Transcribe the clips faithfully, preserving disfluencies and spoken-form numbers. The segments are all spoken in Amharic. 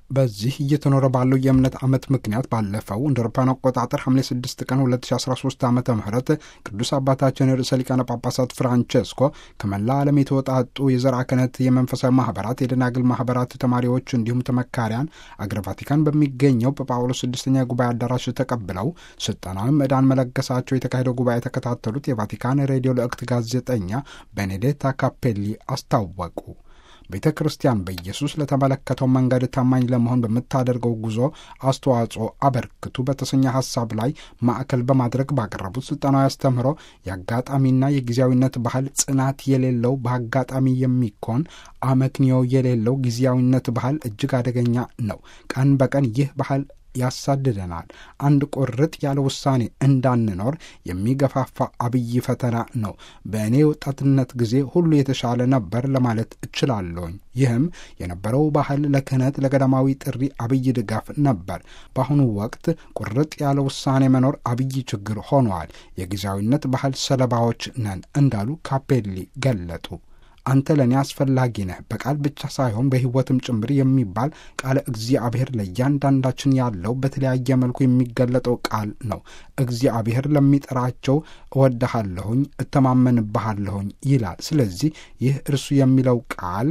በዚህ እየተኖረ ባለው የእምነት ዓመት ምክንያት ባለፈው እንደ አውሮፓውያን አቆጣጠር ሐምሌ ስድስት ቀን ሁለት ሺ አስራ ሶስት ዓመተ ምህረት ቅዱስ አባታችን ርዕሰ ሊቃነ ጳጳሳት ፍራንቼስኮ ከመላ ዓለም የተወጣጡ የዘርዓ ክህነት የመንፈሳዊ ማኅበራት፣ የደናግል ማኅበራት ተማሪዎች እንዲሁም ተመካሪያን አገረ ቫቲካን በሚገኘው በጳውሎስ ስድስተኛ ጉባኤ አዳራሽ ተቀብለው ስልጠናዊ ምዕዳን መለገሳቸው የተካሄደው ጉባኤ የተከታተሉት የቫቲካን ሬዲዮ ልዕክት ጋዜጠኛ ቤኔዴታ ካፔሊ አስታወቁ። ቤተ ክርስቲያን በኢየሱስ ለተመለከተው መንገድ ታማኝ ለመሆን በምታደርገው ጉዞ አስተዋጽኦ አበርክቱ በተሰኘ ሐሳብ ላይ ማዕከል በማድረግ ባቀረቡት ስልጠናዊ አስተምህሮ የአጋጣሚና የጊዜያዊነት ባህል ጽናት የሌለው በአጋጣሚ የሚኮን አመክንዮ የሌለው ጊዜያዊነት ባህል እጅግ አደገኛ ነው። ቀን በቀን ይህ ባህል ያሳድደናል። አንድ ቁርጥ ያለ ውሳኔ እንዳንኖር የሚገፋፋ አብይ ፈተና ነው። በእኔ ወጣትነት ጊዜ ሁሉ የተሻለ ነበር ለማለት እችላለሁኝ። ይህም የነበረው ባህል ለክህነት ለገዳማዊ ጥሪ አብይ ድጋፍ ነበር። በአሁኑ ወቅት ቁርጥ ያለ ውሳኔ መኖር አብይ ችግር ሆኗል። የጊዜያዊነት ባህል ሰለባዎች ነን እንዳሉ ካፔሊ ገለጡ። አንተ ለእኔ አስፈላጊ ነህ በቃል ብቻ ሳይሆን በሕይወትም ጭምር የሚባል ቃለ እግዚአብሔር ለእያንዳንዳችን ያለው በተለያየ መልኩ የሚገለጠው ቃል ነው። እግዚአብሔር ለሚጠራቸው እወድሃለሁኝ፣ እተማመንብሃለሁኝ ይላል። ስለዚህ ይህ እርሱ የሚለው ቃል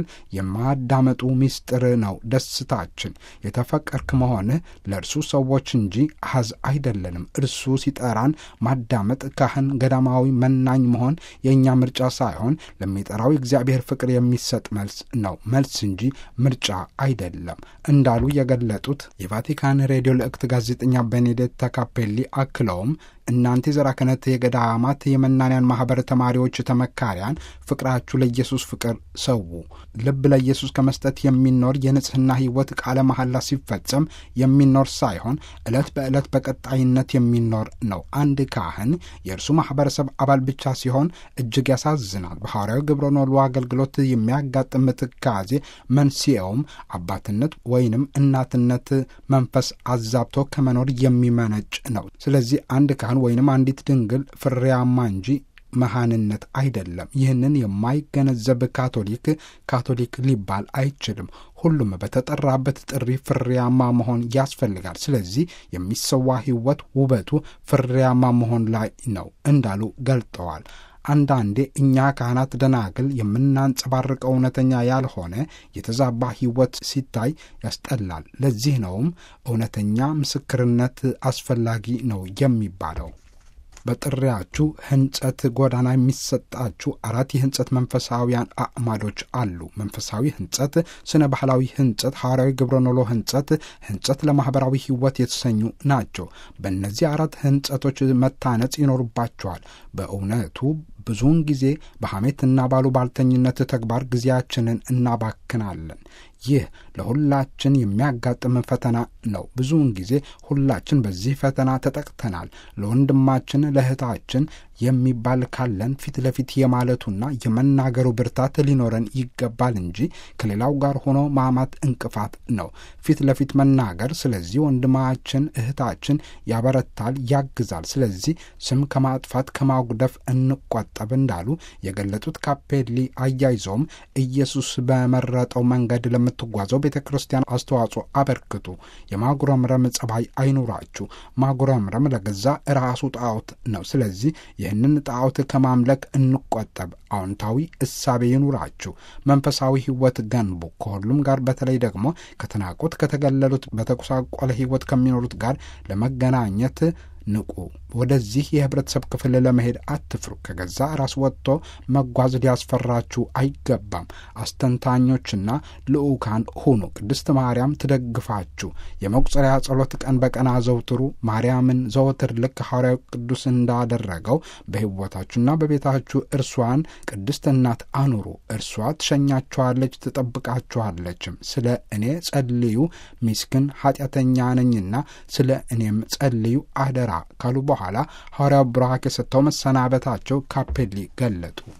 የማዳመጡ ምስጢር ነው። ደስታችን የተፈቀርክ መሆንህ ለእርሱ ሰዎች እንጂ አሕዛብ አይደለንም። እርሱ ሲጠራን ማዳመጥ፣ ካህን፣ ገዳማዊ መናኝ መሆን የእኛ ምርጫ ሳይሆን ለሚጠራው እግዚአብሔር ብሔር ፍቅር የሚሰጥ መልስ ነው። መልስ እንጂ ምርጫ አይደለም እንዳሉ የገለጡት የቫቲካን ሬዲዮ ልዕክት ጋዜጠኛ ቤኔዴታ ካፔሊ አክለውም እናንተ የዘርዓ ክህነት የገዳማት የመናንያን ማኅበር ተማሪዎች ተመካሪያን ፍቅራችሁ ለኢየሱስ ፍቅር ሰው ልብ ለኢየሱስ ከመስጠት የሚኖር የንጽሕና ሕይወት ቃለ መሐላ ሲፈጸም የሚኖር ሳይሆን ዕለት በዕለት በቀጣይነት የሚኖር ነው። አንድ ካህን የእርሱ ማኅበረሰብ አባል ብቻ ሲሆን እጅግ ያሳዝናል። በሐዋርያዊ ግብረ ኖሉ አገልግሎት የሚያጋጥም ትካዜ መንስኤውም አባትነት ወይንም እናትነት መንፈስ አዛብቶ ከመኖር የሚመነጭ ነው። ስለዚህ አንድ ካህን ወይንም አንዲት ድንግል ፍሬያማ እንጂ መሃንነት አይደለም። ይህንን የማይገነዘብ ካቶሊክ ካቶሊክ ሊባል አይችልም። ሁሉም በተጠራበት ጥሪ ፍሬያማ መሆን ያስፈልጋል። ስለዚህ የሚሰዋ ሕይወት ውበቱ ፍሬያማ መሆን ላይ ነው እንዳሉ ገልጠዋል። አንዳንዴ እኛ ካህናት ደናግል የምናንጸባርቀው እውነተኛ ያልሆነ የተዛባ ሕይወት ሲታይ ያስጠላል። ለዚህ ነውም እውነተኛ ምስክርነት አስፈላጊ ነው የሚባለው። በጥሪያችሁ ሕንጸት ጎዳና የሚሰጣችሁ አራት የሕንጸት መንፈሳዊያን አዕማዶች አሉ። መንፈሳዊ ሕንጸት፣ ስነ ባህላዊ ሕንጸት፣ ሐዋርያዊ ግብረ ኖሎ ሕንጸት፣ ሕንጸት ለማኅበራዊ ሕይወት የተሰኙ ናቸው። በእነዚህ አራት ሕንጸቶች መታነጽ ይኖርባቸዋል። በእውነቱ ብዙውን ጊዜ በሐሜትና ባሉባልተኝነት ተግባር ጊዜያችንን እናባክናለን። ይህ ለሁላችን የሚያጋጥም ፈተና ነው። ብዙውን ጊዜ ሁላችን በዚህ ፈተና ተጠቅተናል። ለወንድማችን ለእህታችን የሚባል ካለን ፊት ለፊት የማለቱና የመናገሩ ብርታት ሊኖረን ይገባል እንጂ ከሌላው ጋር ሆኖ ማማት እንቅፋት ነው። ፊት ለፊት መናገር ስለዚህ ወንድማችን እህታችን ያበረታል፣ ያግዛል። ስለዚህ ስም ከማጥፋት ከማጉደፍ እንቆጠብ እንዳሉ የገለጡት ካፔሊ አያይዘውም ኢየሱስ በመረጠው መንገድ ለምትጓዘው ቤተ ክርስቲያን አስተዋጽኦ አበርክቱ። የማጉረምረም ጸባይ አይኑራችሁ። ማጉረምረም ለገዛ ራሱ ጣዖት ነው። ስለዚህ ይህንን ጣዖት ከማምለክ እንቆጠብ። አዎንታዊ እሳቤ ይኑራችሁ። መንፈሳዊ ሕይወት ገንቡ። ከሁሉም ጋር በተለይ ደግሞ ከተናቁት ከተገለሉት በተጎሳቆለ ሕይወት ከሚኖሩት ጋር ለመገናኘት ንቁ። ወደዚህ የህብረተሰብ ክፍል ለመሄድ አትፍሩ። ከገዛ ራስ ወጥቶ መጓዝ ሊያስፈራችሁ አይገባም። አስተንታኞችና ልዑካን ሁኑ። ቅድስት ማርያም ትደግፋችሁ። የመቁጠሪያ ጸሎት ቀን በቀን አዘውትሩ። ማርያምን ዘወትር ልክ ሐዋርያው ቅዱስ እንዳደረገው በሕይወታችሁና በቤታችሁ እርሷን ቅድስት እናት አኑሩ። እርሷ ትሸኛችኋለች፣ ትጠብቃችኋለችም። ስለ እኔ ጸልዩ፣ ምስኪን ኃጢአተኛ ነኝና ስለ እኔም ጸልዩ አደራ ካሉ በኋላ ሐዋርያው ቡራኬ ሰጥተው መሰናበታቸው ካፔሊ ገለጡ።